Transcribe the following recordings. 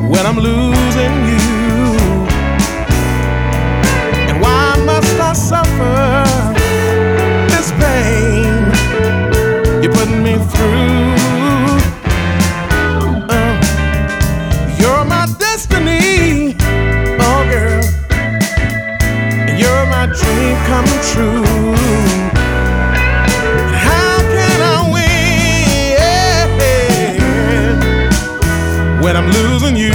when I'm losing you? And why must I suffer this pain you're putting me through? You're my destiny, oh girl, and you're my dream come true. How can I win when I'm losing you?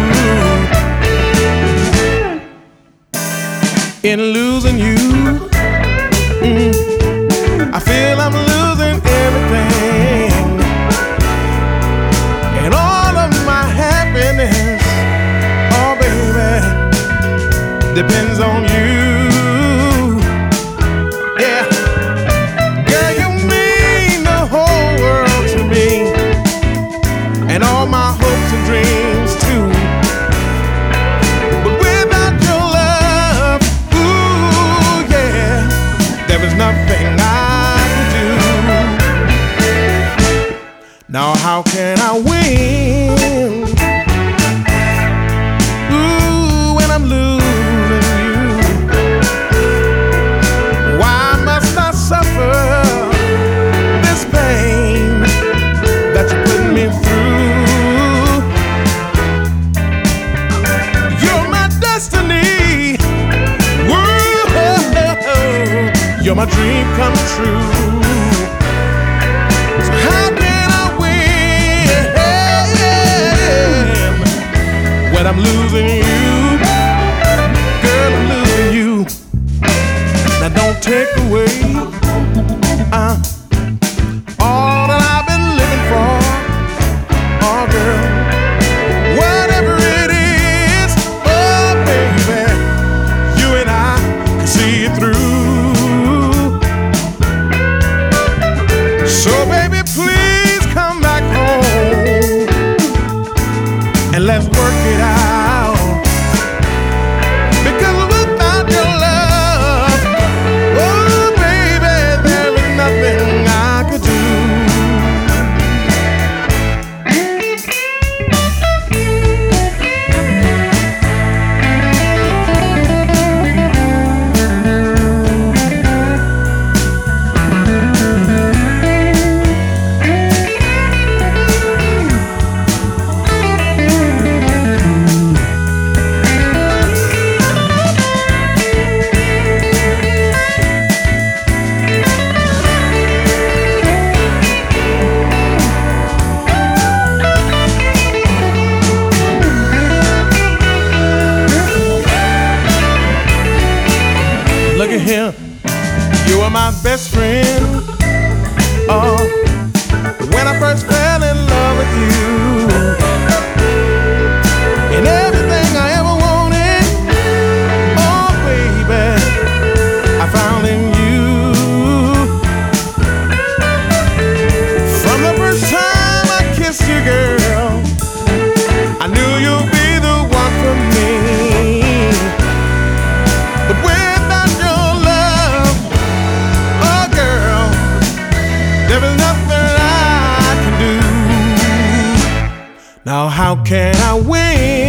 In losing you, I feel I'm losing everything, and all of my happiness, oh baby, depends on you. Yeah, girl, you mean the whole world to me, and all my hopes and dreams too. But without your love, ooh yeah, there is nothing I can do. Now how can I win? Ooh, when I'm losing you. Why must I suffer this pain that you're putting me through? You're my destiny. Whoa, you're my dream come true. So how can I win when I'm losing you? Girl, I'm losing you. Now don't take away all that I've been living for. Oh girl, whatever it is, oh baby, you and I can see it through. So baby, please come back home and let's work it out. Because without your love, oh baby, there is nothing I could do. Look at him, you are my best friend. Oh, when I first fell in love with you, and everything I ever wanted, oh baby, I found in you. From the first time I kissed you, girl, I knew you'd be the one for me. But without your love, oh girl, there is nothing I can do. Now how can I win